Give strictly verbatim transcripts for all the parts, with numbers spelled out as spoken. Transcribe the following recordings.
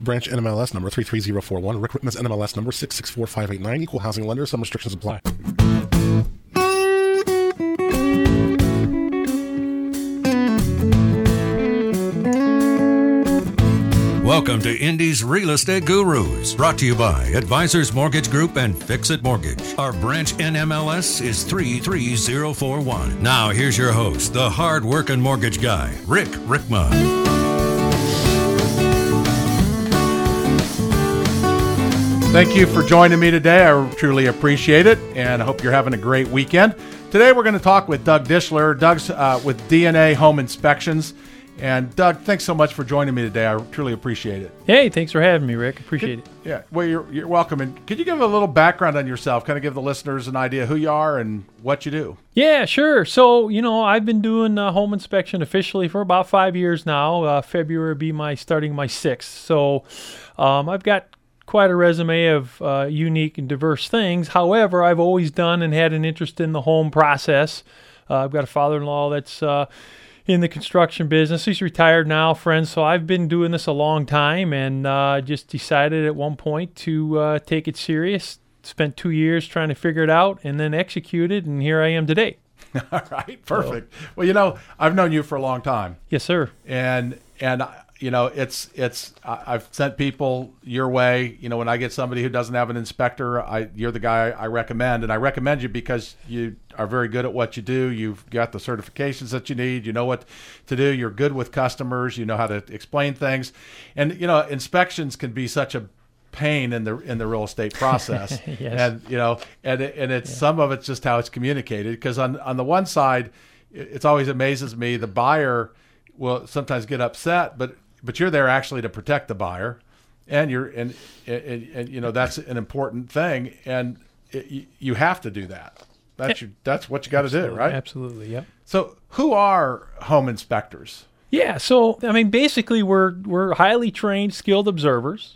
Branch N M L S number three three zero four one. Rick Whitman's N M L S number six six four five eight nine. Equal housing lender. Some restrictions apply. Welcome to Indy's Real Estate Gurus, brought to you by Advisors Mortgage Group and Fix It Mortgage. Our branch N M L S is three three zero four one. Now here's your host, the hard-working mortgage guy, Rick Rickma. Thank you for joining me today. I truly appreciate it, and I hope you're having a great weekend. Today we're going to talk with Doug Dishler. Doug's uh, with D N A Home Inspections. And Doug, thanks so much for joining me today. I truly appreciate it. Hey, thanks for having me, Rick. Appreciate could, it. Yeah, well, you're, you're welcome. And could you give a little background on yourself, kind of give the listeners an idea who you are and what you do? Yeah, sure. So, you know, I've been doing uh, home inspection officially for about five years now. Uh, February will be my starting my sixth. So um, I've got quite a resume of uh, unique and diverse things. However, I've always done and had an interest in the home process. Uh, I've got a father-in-law that's uh, in the construction business. He's retired now, friends. So I've been doing this a long time, and uh, just decided at one point to uh, take it serious. Spent two years trying to figure it out, and then executed, and here I am today. All right, perfect. So, well, you know, I've known you for a long time. Yes, sir. And and you know, it's it's I've sent people your way. You know, when I get somebody who doesn't have an inspector, I you're the guy I recommend, and I recommend you because you are very good at what you do. You've got the certifications that you need. You know what to do. You're good with customers. You know how to explain things, and you know, inspections can be such a pain in the in the real estate process. Yes. And you know, and and it's yeah. some of it's just how it's communicated. Because on on the one side, it's always amazes me the buyer will sometimes get upset, but but you're there actually to protect the buyer, and you're and and, and you know that's an important thing, and it, you have to do that. That's your, that's what you got to do, right? Absolutely, yep. So, who are home inspectors? Yeah, so I mean, basically, we're we're highly trained, skilled observers,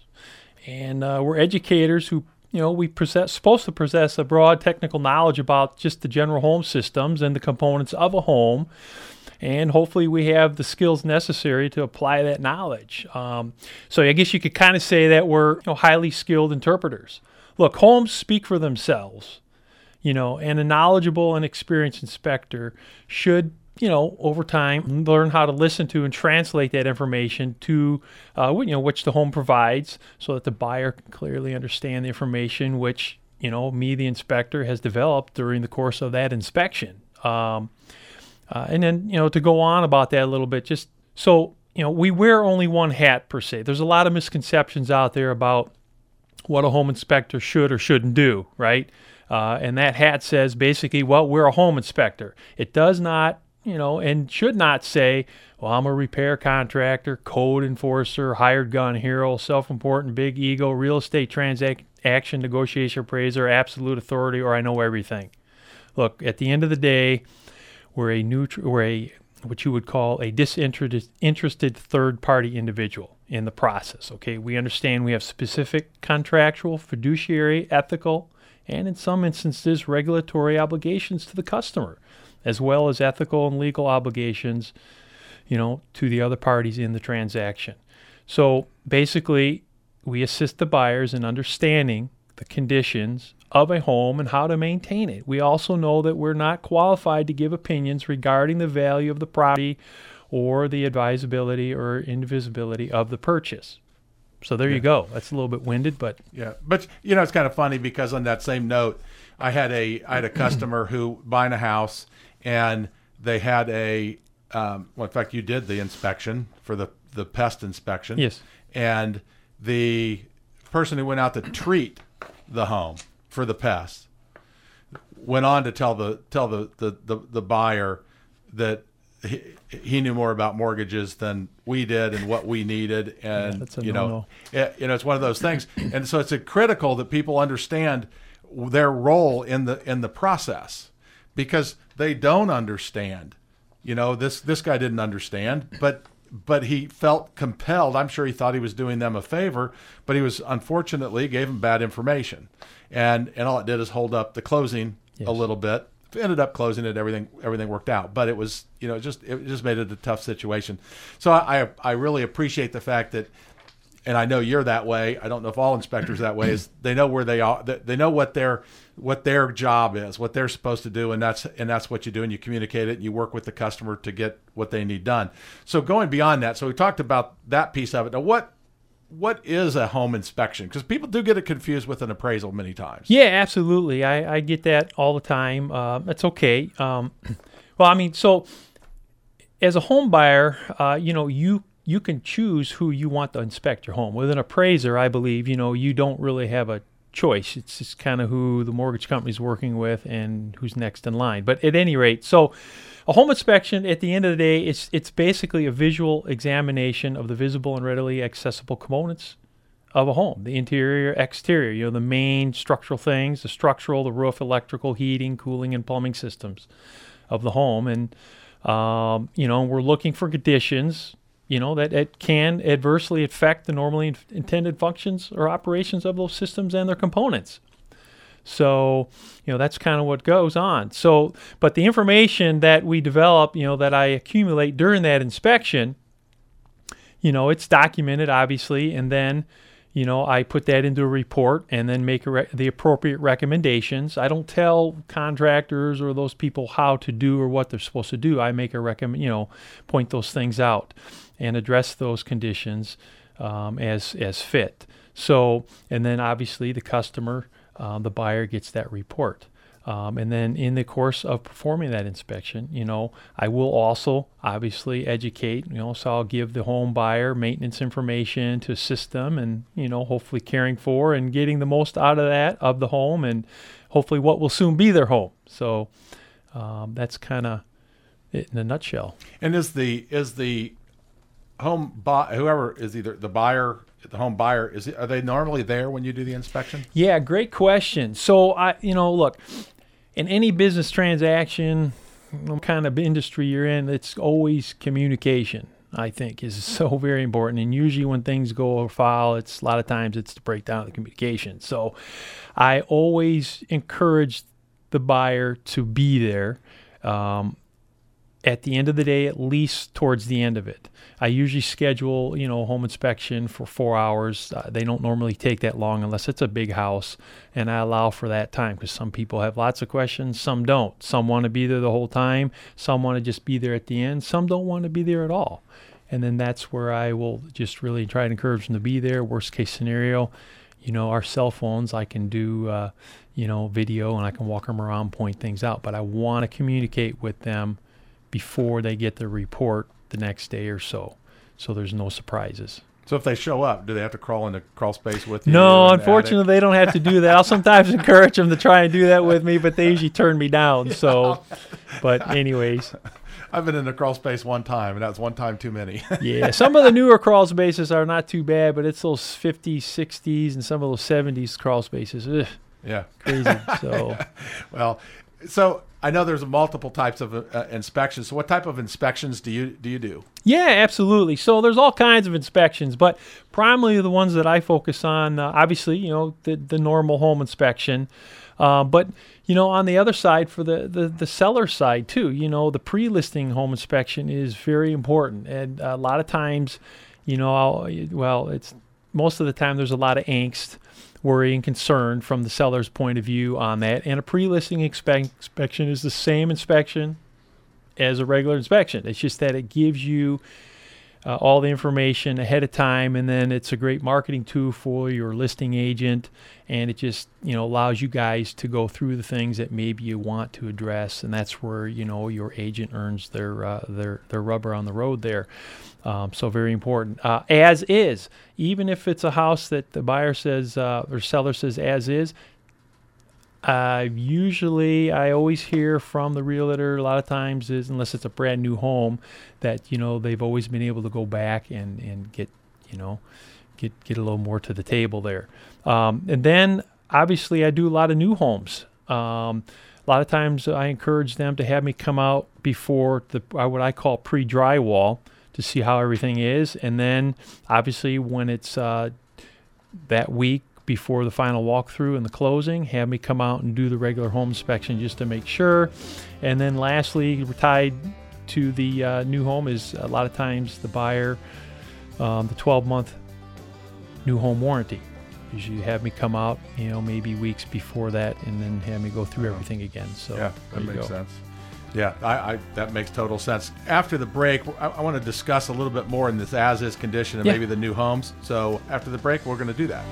and uh, we're educators who, you know, we possess supposed to possess a broad technical knowledge about just the general home systems and the components of a home. And hopefully we have the skills necessary to apply that knowledge. Um, so I guess you could kind of say that we're, you know, highly skilled interpreters. Look, homes speak for themselves, you know, and a knowledgeable and experienced inspector should, you know, over time learn how to listen to and translate that information to, uh, you know, which the home provides, so that the buyer can clearly understand the information which, you know, me, the inspector, has developed during the course of that inspection. Um, Uh, and then, you know, to go on about that a little bit, just so, you know, we wear only one hat per se. There's a lot of misconceptions out there about what a home inspector should or shouldn't do, right? Uh, and that hat says basically, well, we're a home inspector. It does not, you know, and should not say, well, I'm a repair contractor, code enforcer, hired gun hero, self-important, big ego, real estate transaction negotiation appraiser, absolute authority, or I know everything. Look, at the end of the day, We're a neutral, we're a what you would call a disinterested interested third-party individual in the process. Okay, we understand we have specific contractual, fiduciary, ethical, and in some instances regulatory obligations to the customer, as well as ethical and legal obligations, you know, to the other parties in the transaction. So basically, we assist the buyers in understanding the conditions of a home and how to maintain it. We also know that we're not qualified to give opinions regarding the value of the property or the advisability or indivisibility of the purchase. So there yeah. you go. That's a little bit winded, but yeah. But you know, it's kind of funny because on that same note, I had a I had a customer who buying a house, and they had a um, well, in fact, you did the inspection for the the pest inspection. Yes. And the person who went out to treat the home for the pests went on to tell the tell the the, the, the buyer that he, he knew more about mortgages than we did and what we needed, and yeah, that's a you no-no. know it, you know it's one of those things, and so it's a critical that people understand their role in the in the process, because they don't understand. You know, this this guy didn't understand, but but he felt compelled. I'm sure he thought he was doing them a favor, but he was unfortunately gave them bad information. And and all it did is hold up the closing yes. a little bit. Ended up closing it. Everything everything worked out. But it was, you know, just it just made it a tough situation. So I I really appreciate the fact that and I know you're that way. I don't know if all inspectors are that way. Is they know where they are. They know what their what their job is, what they're supposed to do, and that's and that's what you do. And you communicate it. And you work with the customer to get what they need done. So going beyond that, so we talked about that piece of it. Now, what what is a home inspection? Because people do get it confused with an appraisal many times. Yeah, absolutely. I, I get that all the time. Uh, that's okay. Um, well, I mean, so as a home buyer, uh, you know, you you can choose who you want to inspect your home. With an appraiser, I believe, you know, you don't really have a choice. It's just kind of who the mortgage company's working with and who's next in line. But at any rate, so a home inspection, at the end of the day, it's it's basically a visual examination of the visible and readily accessible components of a home, the interior, exterior, you know, the main structural things, the structural, the roof, electrical, heating, cooling, and plumbing systems of the home. And, um, you know, we're looking for conditions, you know, that it can adversely affect the normally in- intended functions or operations of those systems and their components. So, you know, that's kind of what goes on. So, but the information that we develop, you know, that I accumulate during that inspection, you know, it's documented, obviously, and then, you know, I put that into a report and then make a re- the appropriate recommendations. I don't tell contractors or those people how to do or what they're supposed to do. I make a recommend, you know, point those things out and address those conditions um, as as fit. So, and then obviously the customer, uh, the buyer gets that report. Um, and then in the course of performing that inspection, you know, I will also obviously educate, you know, so I'll give the home buyer maintenance information to assist them and, you know, hopefully caring for and getting the most out of that, of the home, and hopefully what will soon be their home. So um, that's kind of it in a nutshell. And is the, is the home buy, whoever is either the buyer, the home buyer, is it, are they normally there when you do the inspection? Yeah, great question. So I, you know, look, in any business transaction, what kind of industry you're in, it's always communication, I think, is so very important. And usually when things go foul, it's a lot of times it's the breakdown of the communication. So I always encourage the buyer to be there. Um, at the end of the day, at least towards the end of it. I usually schedule, you know, home inspection for four hours. Uh, they don't normally take that long unless it's a big house, and I allow for that time because some people have lots of questions, some don't. Some want to be there the whole time. Some want to just be there at the end. Some don't want to be there at all. And then that's where I will just really try to encourage them to be there. Worst case scenario, you know, our cell phones, I can do, uh, you know, video, and I can walk them around, point things out. But I want to communicate with them before they get the report the next day or so, so there's no surprises. So if they show up, do they have to crawl into crawl space with you? No, unfortunately, they don't have to do that. I'll sometimes encourage them to try and do that with me, but they usually turn me down. So, but anyways. I've been in a crawl space one time, and that was one time too many. Yeah, some of the newer crawl spaces are not too bad, but it's those fifties, sixties, and some of those seventies crawl spaces. Ugh, yeah. Crazy. So, well, so I know there's multiple types of uh, inspections. So what type of inspections do you do you do? Yeah, absolutely. So there's all kinds of inspections, but primarily the ones that I focus on, uh, obviously, you know, the, the normal home inspection. Uh, but, you know, on the other side, for the, the, the seller side too, you know, the pre-listing home inspection is very important. And a lot of times, you know, I'll, well, it's most of the time there's a lot of angst, worry, and concern from the seller's point of view on that. And a pre-listing inspe- inspection is the same inspection as a regular inspection. It's just that it gives you uh, all the information ahead of time, and then it's a great marketing tool for your listing agent, and it just, you know, allows you guys to go through the things that maybe you want to address, and that's where, you know, your agent earns their uh, their their rubber on the road there. Um, so very important. Uh, as is, even if it's a house that the buyer says uh, or seller says as is, uh, usually I always hear from the realtor a lot of times is, unless it's a brand new home, that, you know, they've always been able to go back and, and get, you know, get, get a little more to the table there. Um, and then obviously I do a lot of new homes. Um, a lot of times I encourage them to have me come out before the, what I call pre-drywall, to see how everything is. And then obviously when it's uh, that week before the final walkthrough and the closing, have me come out and do the regular home inspection just to make sure. And then lastly, tied to the uh, new home is a lot of times the buyer, um, the twelve month new home warranty. Usually you have me come out, you know, maybe weeks before that, and then have me go through everything again. So yeah, that there you makes go. sense. Yeah, I, I, that makes total sense. After the break, I, I want to discuss a little bit more in this as-is condition and Yeah. maybe the new homes. So after the break, we're going to do that.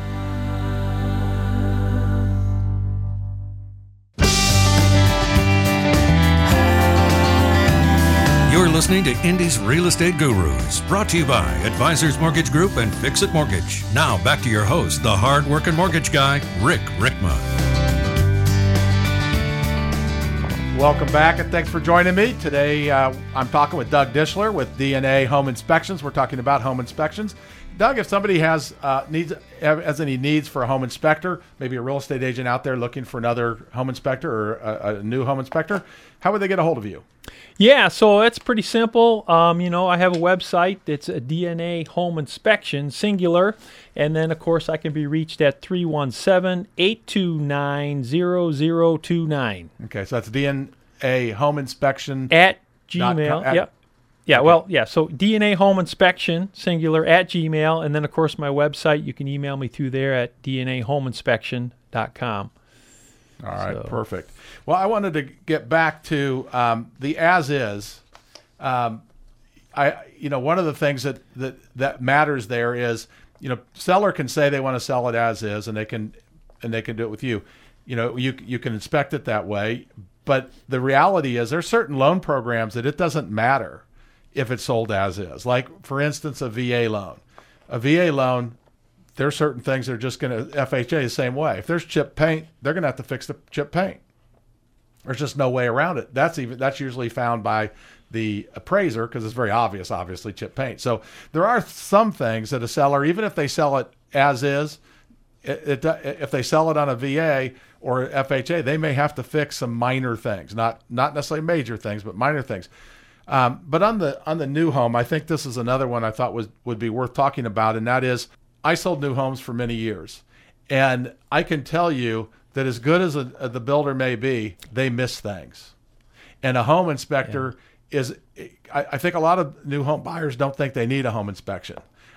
You're listening to Indy's Real Estate Gurus, brought to you by Advisors Mortgage Group and Fix It Mortgage. Now back to your host, the hard-working mortgage guy, Rick Rickma. Welcome back, and thanks for joining me. Today, uh, I'm talking with Doug Dishler with D N A Home Inspections. We're talking about home inspections. Doug, if somebody has uh, needs has any needs for a home inspector, maybe a real estate agent out there looking for another home inspector or a, a new home inspector, how would they get a hold of you? Yeah, so that's pretty simple. Um, you know, I have a website. It's a D N A Home Inspection, singular. And then, of course, I can be reached at three one seven, eight two nine, zero zero two nine. Okay, so that's D N A Home Inspection. At Dot Gmail. com- at- Yep. Yeah, well, yeah, so D N A Home Inspection, singular, at Gmail. And then, of course, my website, you can email me through there at d n a home inspection dot com. All right, So- perfect. Well, I wanted to get back to um, the as-is. Um, I, you know, one of the things that, that that matters there is, you know, seller can say they want to sell it as is, and they can, and they can do it with you. You know, you you can inspect it that way, but the reality is there's certain loan programs that it doesn't matter if it's sold as is. Like, for instance, a V A loan. A V A loan, there are certain things that are just going to, F H A the same way. If there's chip paint, they're going to have to fix the chip paint. There's just no way around it. That's even that's usually found by the appraiser because it's very obvious, obviously, chip paint. So there are some things that a seller, even if they sell it as is, it, it, if they sell it on a V A or F H A, they may have to fix some minor things, not not necessarily major things, but minor things. Um, but on the on the new home, I think this is another one I thought was would be worth talking about, and that is I sold new homes for many years, and I can tell you that as good as a, the builder may be, they miss things, and a home inspector yeah. is. I, I think a lot of new home buyers don't think they need a home inspection.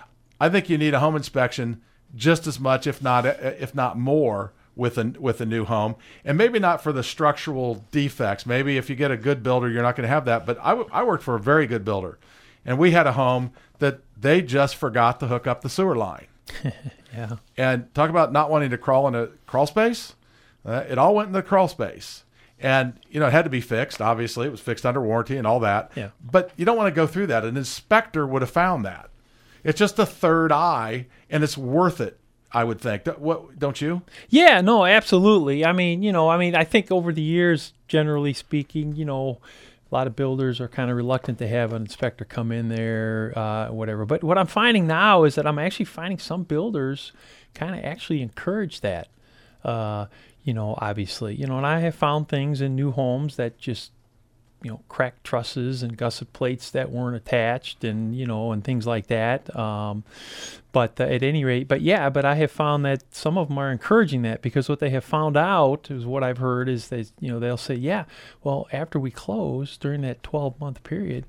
I think you need a home inspection just as much, if not if not more, with a with a new home, and maybe not for the structural defects. Maybe if you get a good builder, you're not going to have that. But I, w- I worked for a very good builder, and we had a home that they just forgot to hook up the sewer line. Yeah. And talk about not wanting to crawl in a crawl space. Uh, it all went in the crawl space, and you know it had to be fixed. Obviously, it was fixed under warranty and all that. Yeah. But you don't want to go through that. An inspector would have found that. It's just a third eye, and it's worth it, I would think. What, don't you? Yeah, no, absolutely. I mean, you know, I mean, I think over the years, generally speaking, you know, a lot of builders are kind of reluctant to have an inspector come in there, uh, whatever. But what I'm finding now is that I'm actually finding some builders kind of actually encourage that. Uh, you know, obviously, you know, and I have found things in new homes that just, you know, cracked trusses and gusset plates that weren't attached, and you know, and things like that. Um, but uh, at any rate, but yeah, but I have found that some of them are encouraging that, because what they have found out is, what I've heard is that, you know, they'll say, yeah, well, after we close during that twelve month period,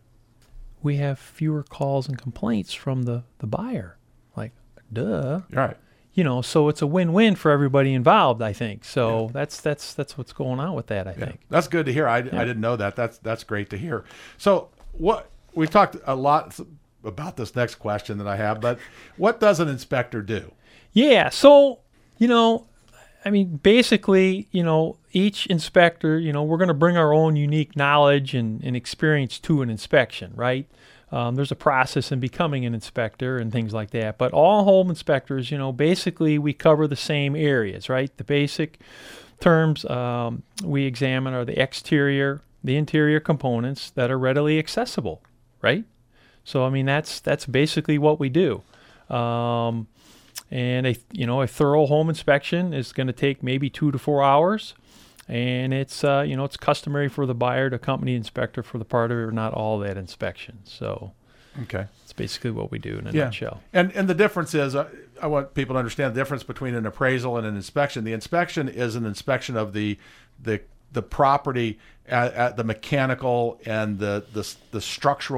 we have fewer calls and complaints from the the buyer. Like, duh. Right. You know, so it's a win-win for everybody involved, I think. So yeah. that's that's that's what's going on with that, I yeah. think. That's good to hear. I, yeah. I didn't know that. That's that's great to hear. So what we've talked a lot about this next question that I have, but what does an inspector do? Yeah, so, you know, I mean, basically, you know, each inspector, you know, we're going to bring our own unique knowledge and, and experience to an inspection, right? Um, there's a process in becoming an inspector and things like that. But all home inspectors, you know, basically we cover the same areas, right? The basic terms um, we examine are the exterior, the interior components that are readily accessible, right? So, I mean, that's that's basically what we do. Um, and, a you know, a thorough home inspection is going to take maybe two to four hours. And it's, uh, you know, it's customary for the buyer to accompany the inspector for the part of it or not all that inspection. So okay, it's basically what we do in a yeah. nutshell. And and the difference is, uh, I want people to understand the difference between an appraisal and an inspection. The inspection is an inspection of the the the property at, at the mechanical and the, the the structural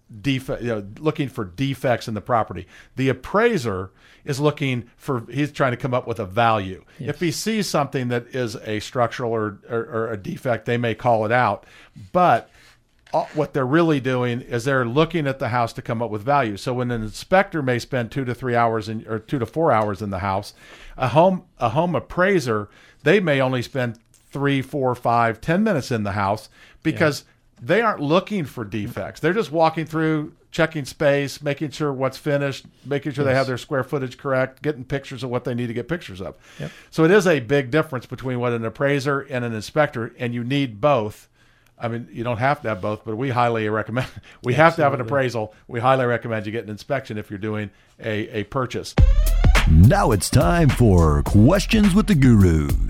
defect, you know, looking for defects in the property. The appraiser is looking for, he's trying to come up with a value. Yes. If he sees something that is a structural or, or, or a defect, they may call it out. But what they're really doing is they're looking at the house to come up with value. So when an inspector may spend two to three hours in, or two to four hours in the house, a home a home appraiser, they may only spend three, four, five, ten minutes in the house because yeah. they aren't looking for defects. They're just walking through, checking space, making sure what's finished, making sure yes. they have their square footage correct, getting pictures of what they need to get pictures of. Yep. So it is a big difference between what an appraiser and an inspector, and you need both. I mean, you don't have to have both, but we highly recommend, we Absolutely. have to have an appraisal. We highly recommend you get an inspection if you're doing a, a purchase. Now it's time for Questions with the Gurus.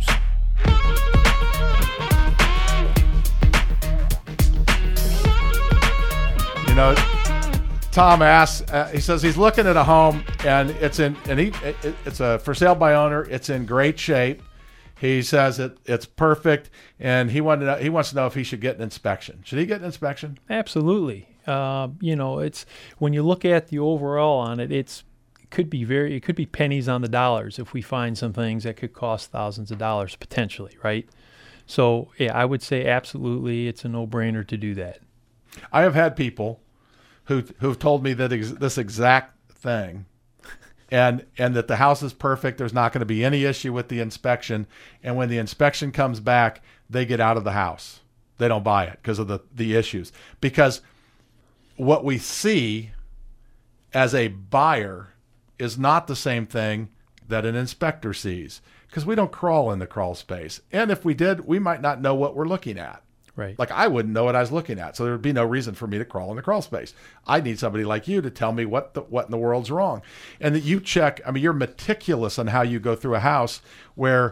You know, Tom asks, uh, he says he's looking at a home and it's in, and he, it, it's a for sale by owner. It's in great shape. He says it it's perfect, and he wanted to know, he wants to know if he should get an inspection. Should he get an inspection? Absolutely. Uh, you know, it's when you look at the overall on it, it's it could be very it could be pennies on the dollars if we find some things that could cost thousands of dollars potentially, right? So yeah, I would say absolutely, it's a no-brainer to do that. I have had people who who've told me that ex- this exact thing. And and that the house is perfect. There's not going to be any issue with the inspection. And when the inspection comes back, they get out of the house. They don't buy it because of the, the issues. Because what we see as a buyer is not the same thing that an inspector sees. Because we don't crawl in the crawl space. And if we did, we might not know what we're looking at. Right. Like I wouldn't know what I was looking at. So there would be no reason for me to crawl in the crawl space. I need somebody like you to tell me what the, what in the world's wrong. And that you check, I mean, you're meticulous on how you go through a house where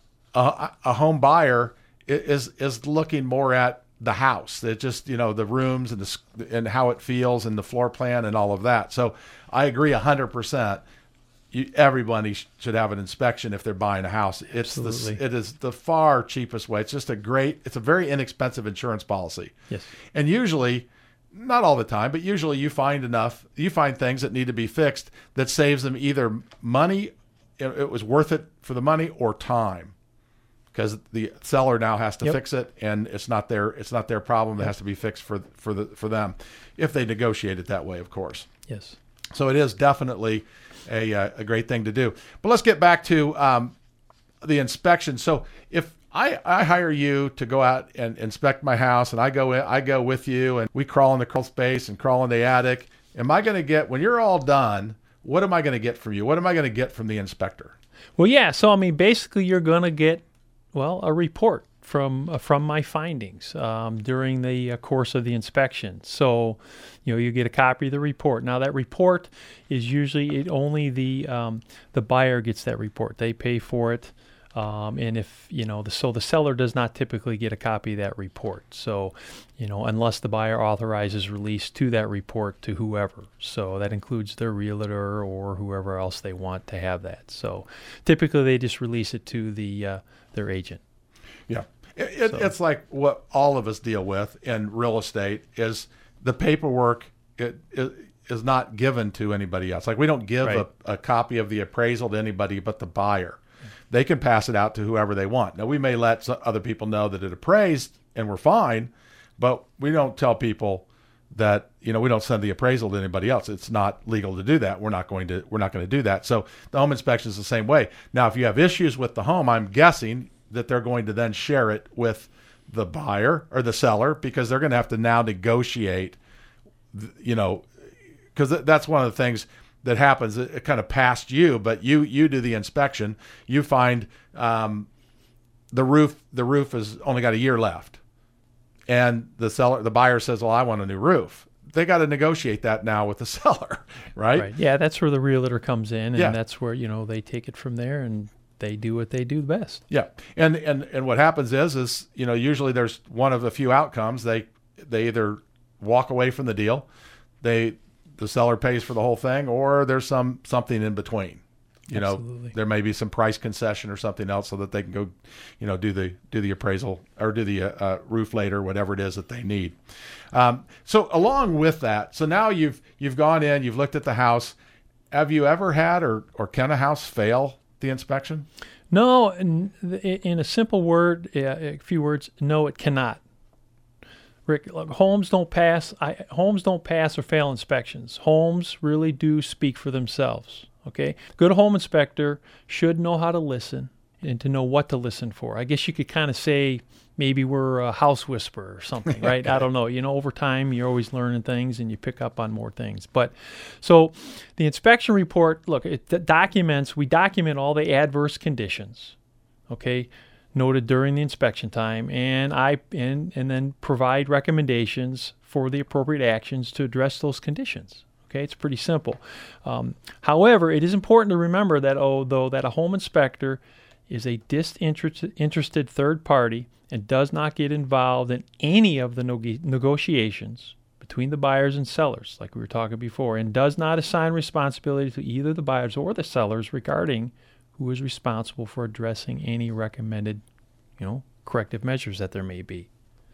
a, a home buyer is, is looking more at the house. It just, you know, the rooms and the, and how it feels and the floor plan and all of that. So I agree a hundred percent. You, everybody should have an inspection if they're buying a house. It's the, it is the far cheapest way. It's just a great, it's a very inexpensive insurance policy. Yes. And usually, not all the time, but usually you find enough, you find things that need to be fixed that saves them either money, it, it was worth it for the money, or time. Because the seller now has to yep. fix it, and it's not their it's not their problem. Yep. It has to be fixed for for the for them, if they negotiate it that way, of course. Yes. So it is definitely a a great thing to do. But let's get back to um, the inspection. So if I, I hire you to go out and inspect my house, and I go in, I go with you, and we crawl in the crawl space and crawl in the attic, am I going to get, when you're all done, what am I going to get from you? What am I going to get from the inspector? Well, yeah. So I mean, basically, you're going to get well a report from uh, from my findings um, during the uh, course of the inspection. So, you know, you get a copy of the report. Now, that report is usually it only the um, the buyer gets that report. They pay for it, um, and if you know, the, so the seller does not typically get a copy of that report. So, you know, unless the buyer authorizes release to that report to whoever. So that includes their realtor or whoever else they want to have that. So typically, they just release it to the uh, their agent. Yeah. It, so. It's like what all of us deal with in real estate is the paperwork it, it is not given to anybody else. Like we don't give right. a, a copy of the appraisal to anybody but the buyer. They can pass it out to whoever they want. Now, we may let other people know that it appraised and we're fine, but we don't tell people that, you know, we don't send the appraisal to anybody else. It's not legal to do that. We're not going to, we're not going to do that. So the home inspection is the same way. Now, if you have issues with the home, I'm guessing that they're going to then share it with the buyer or the seller, because they're going to have to now negotiate, you know, because that's one of the things that happens. It, it kind of passed you, but you you do the inspection. You find um, the roof the roof has only got a year left, and the seller the buyer says, "Well, I want a new roof." They got to negotiate that now with the seller, right? Right. Yeah, that's where the realtor comes in, and yeah. that's where, you know, they take it from there and they do what they do best. Yeah. And, and, and what happens is, is, you know, usually there's one of a few outcomes. They, they either walk away from the deal, they, the seller pays for the whole thing, or there's some, something in between. You Absolutely. know, there may be some price concession or something else so that they can go, you know, do the do the appraisal or do the uh, uh, roof later, whatever it is that they need. Um, so along with that, so now you've you've gone in, you've looked at the house. Have you ever had or or can a house fail the inspection? No, in, in a simple word, a few words, no, it cannot. Rick, look, homes don't pass. I, homes don't pass or fail inspections. Homes really do speak for themselves. Okay, good home inspector should know how to listen and to know what to listen for. I guess you could kind of say maybe we're a house whisperer or something, right? I don't know. You know, over time you're always learning things and you pick up on more things. But so the inspection report, look, it d- documents. We document all the adverse conditions. Okay. Noted during the inspection time, and I and and then provide recommendations for the appropriate actions to address those conditions. Okay, it's pretty simple. Um, however, it is important to remember that although that a home inspector is a disinterested third party and does not get involved in any of the no- negotiations between the buyers and sellers, like we were talking before, and does not assign responsibility to either the buyers or the sellers regarding who is responsible for addressing any recommended, you know, corrective measures that there may be.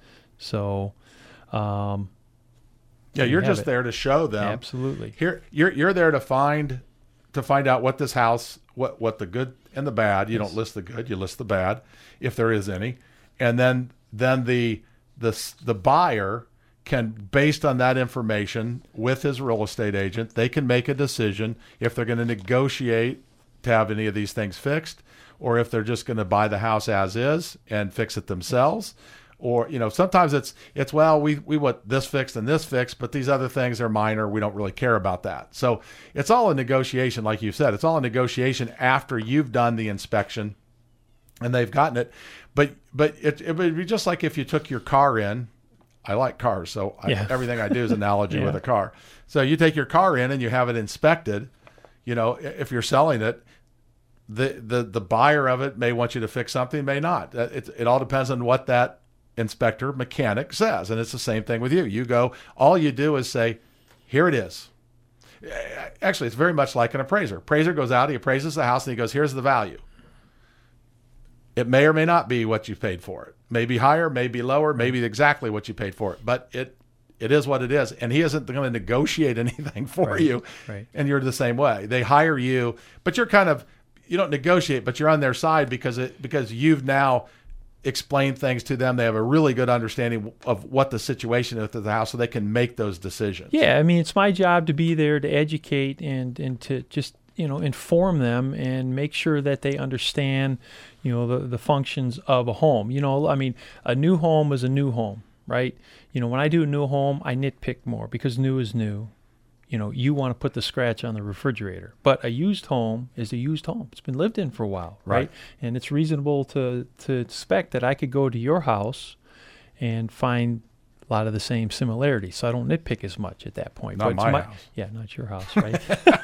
So, um, yeah, you're just there to show them. Absolutely. Here, you're you're there to find to find out what this house, what what the good and the bad. You Yes. don't list the good, you list the bad, if there is any, and then then the the the buyer can, based on that information with his real estate agent, they can make a decision if they're going to negotiate to have any of these things fixed, or if they're just going to buy the house as is and fix it themselves. Or, you know, sometimes it's, it's well, we, we want this fixed and this fixed, but these other things are minor. We don't really care about that. So it's all a negotiation, like you said. It's all a negotiation after you've done the inspection and they've gotten it. But but it, it would be just like if you took your car in. I like cars, so Yeah. I, everything I do is analogy Yeah. with a car. So you take your car in and you have it inspected. You know, if you're selling it, the the the buyer of it may want you to fix something, may not. It it all depends on what that inspector mechanic says, and it's the same thing with you. You go, all you do is say, here it is. Actually, it's very much like an appraiser. Appraiser goes out, he appraises the house, and he goes, here's the value. It may or may not be what you paid for it. Maybe higher, maybe lower, maybe exactly what you paid for it. But it it is what it is. And he isn't going to negotiate anything for Right, you. right. And you're the same way. They hire you, but you're kind of, you don't negotiate, but you're on their side because it because you've now explained things to them. They have a really good understanding of what the situation is at the house, so they can make those decisions. Yeah, I mean, it's my job to be there to educate and, and to just, you know, inform them and make sure that they understand, you know, the, the functions of a home. You know, I mean, a new home is a new home, right? You know, when I do a new home, I nitpick more because new is new. You know, you want to put the scratch on the refrigerator. But a used home is a used home. It's been lived in for a while, right? Right. And it's reasonable to, to expect that I could go to your house and find a lot of the same similarities. So I don't nitpick as much at that point. Not But it's my house. Yeah, not your house, right?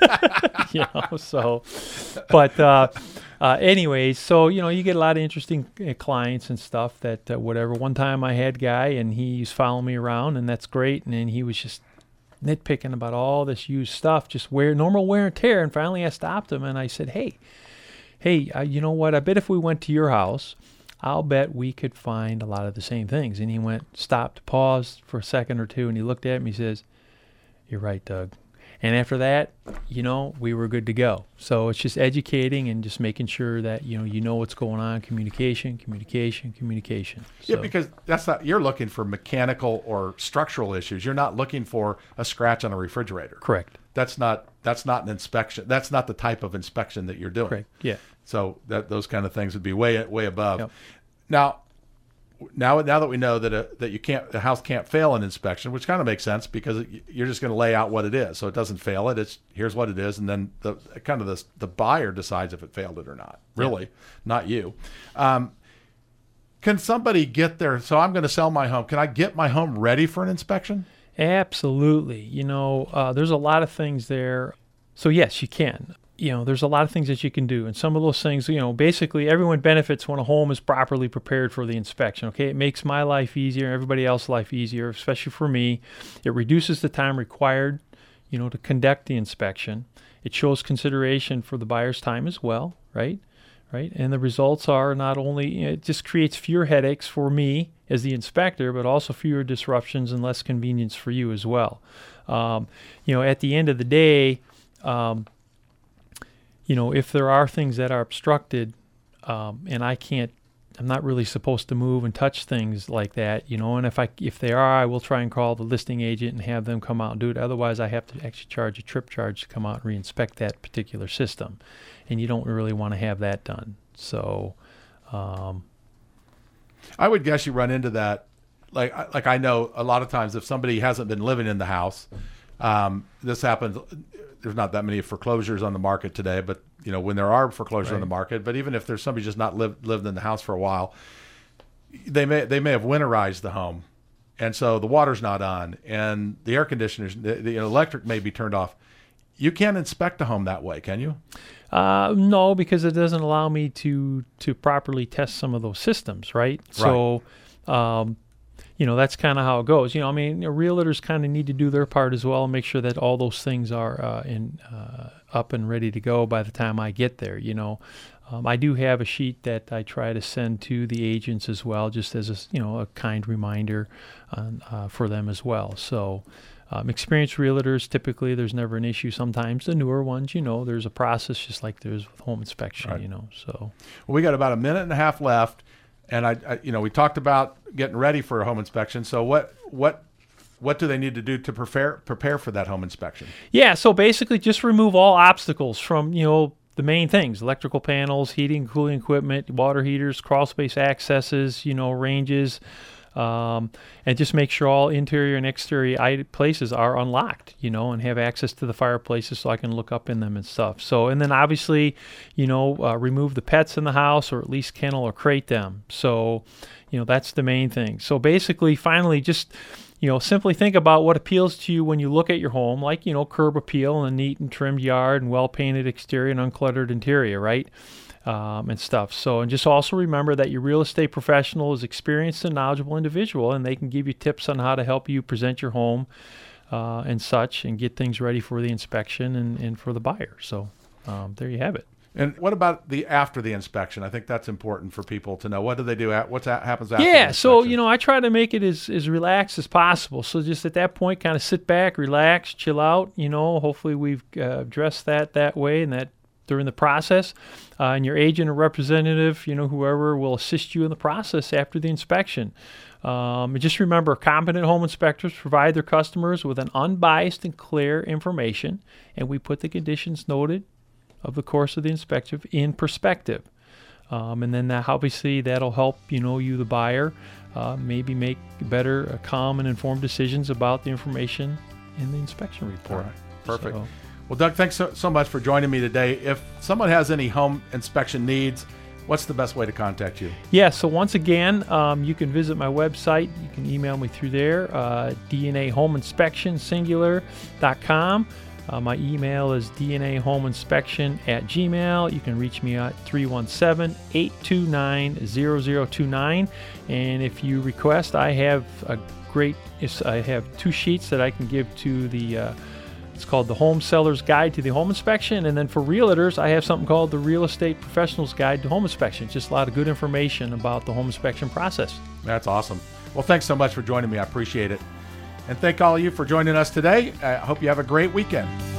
you know, so, but uh, uh, anyways, so, you know, you get a lot of interesting uh, clients and stuff that uh, whatever. One time I had a guy and he was following me around, and that's great. And then he was just nitpicking about all this used stuff, just wear normal wear and tear. And finally I stopped him and I said, hey, hey, uh, you know what? I bet if we went to your house, I'll bet we could find a lot of the same things. And he went, stopped, paused for a second or two, and he looked at me, he says, you're right, Doug. And after that, you know, we were good to go. So it's just educating and just making sure that, you know, you know what's going on. Communication, communication, communication. Yeah, So- because that's not, you're looking for mechanical or structural issues. You're not looking for a scratch on a refrigerator. Correct. That's not that's not an inspection. That's not the type of inspection that you're doing. Correct. Yeah. So that those kind of things would be way way above. Yep. Now, now now that we know that a, that you can't the house can't fail an inspection, which kind of makes sense because it, you're just going to lay out what it is, so it doesn't fail it. It's here's what it is, and then the kind of the the buyer decides if it failed it or not. Really, not you. Um, can somebody get there? So I'm going to sell my home. Can I get my home ready for an inspection? Absolutely. You know, uh, there's a lot of things there. So yes, you can. You know, there's a lot of things that you can do. And some of those things, you know, basically everyone benefits when a home is properly prepared for the inspection. Okay. It makes my life easier, everybody else's life easier, especially for me. It reduces the time required, you know, to conduct the inspection. It shows consideration for the buyer's time as well, right? Right, and the results are not only, it just creates fewer headaches for me as the inspector, but also fewer disruptions and less convenience for you as well. Um, you know, at the end of the day, um, you know, if there are things that are obstructed, um, and I can't, I'm not really supposed to move and touch things like that, you know, and if I, if they are, I will try and call the listing agent and have them come out and do it. Otherwise, I have to actually charge a trip charge to come out and re-inspect that particular system. And you don't really want to have that done. So, um, I would guess you run into that. Like, like I know a lot of times if somebody hasn't been living in the house, um, this happens. There's not that many foreclosures on the market today, but you know, when there are foreclosures right. on the market, but even if there's somebody just not lived lived in the house for a while, they may they may have winterized the home, and so the water's not on, and the air conditioners, the, the electric may be turned off. You can't inspect a home that way, can you? Uh, no, because it doesn't allow me to to properly test some of those systems, right? right. So, um, you know, that's kind of how it goes. You know, I mean, realtors kind of need to do their part as well and make sure that all those things are uh, in uh, up and ready to go by the time I get there. You know, um, I do have a sheet that I try to send to the agents as well, just as a you know a kind reminder on, uh, for them as well. So. Um, experienced realtors, typically there's never an issue. Sometimes the newer ones, you know, there's a process just like there's with home inspection, right. you know, so. Well, we got about a minute and a half left, and I, I, you know, we talked about getting ready for a home inspection. So what, what, what do they need to do to prepare, prepare for that home inspection? Yeah, so basically just remove all obstacles from, you know, the main things, electrical panels, heating, cooling equipment, water heaters, crawl space accesses, you know, ranges, Um, and just make sure all interior and exterior places are unlocked, you know, and have access to the fireplaces so I can look up in them and stuff. So, and then obviously, you know, uh, remove the pets in the house or at least kennel or crate them. So, you know, that's the main thing. So basically, finally, just, you know, simply think about what appeals to you when you look at your home, like, you know, curb appeal and a neat and trimmed yard and well-painted exterior and uncluttered interior, right? Um, and stuff. So, and just also remember that your real estate professional is experienced and knowledgeable individual, and they can give you tips on how to help you present your home uh, and such, and get things ready for the inspection and, and for the buyer. So, um, there you have it. And what about the after the inspection? I think that's important for people to know. What do they do? At, what happens after? Yeah, the so you know, I try to make it as as relaxed as possible. So just at that point, kind of sit back, relax, chill out. You know, hopefully we've uh, addressed that that way and that. During the process, uh, and your agent or representative, you know, whoever will assist you in the process after the inspection. Um, and just remember, competent home inspectors provide their customers with an unbiased and clear information, and we put the conditions noted of the course of the inspection in perspective. Um, and then that, obviously that'll help, you know, you, the buyer, uh, maybe make better, uh, calm and informed decisions about the information in the inspection report. All right. Perfect. So, well, Doug, thanks so, so much for joining me today. If someone has any home inspection needs, what's the best way to contact you? Yeah, so once again, um, you can visit my website. You can email me through there, uh, D N A Home Inspection Singular dot com. Uh, my email is D N A Home Inspection at Gmail. You can reach me at three one seven, eight two nine, zero zero two nine. And if you request, I have a great, I have two sheets that I can give to the uh, It's called the Home Seller's Guide to the Home Inspection. And then for realtors, I have something called the Real Estate Professional's Guide to Home Inspection. Just a lot of good information about the home inspection process. That's awesome. Well, thanks so much for joining me. I appreciate it. And thank all of you for joining us today. I hope you have a great weekend.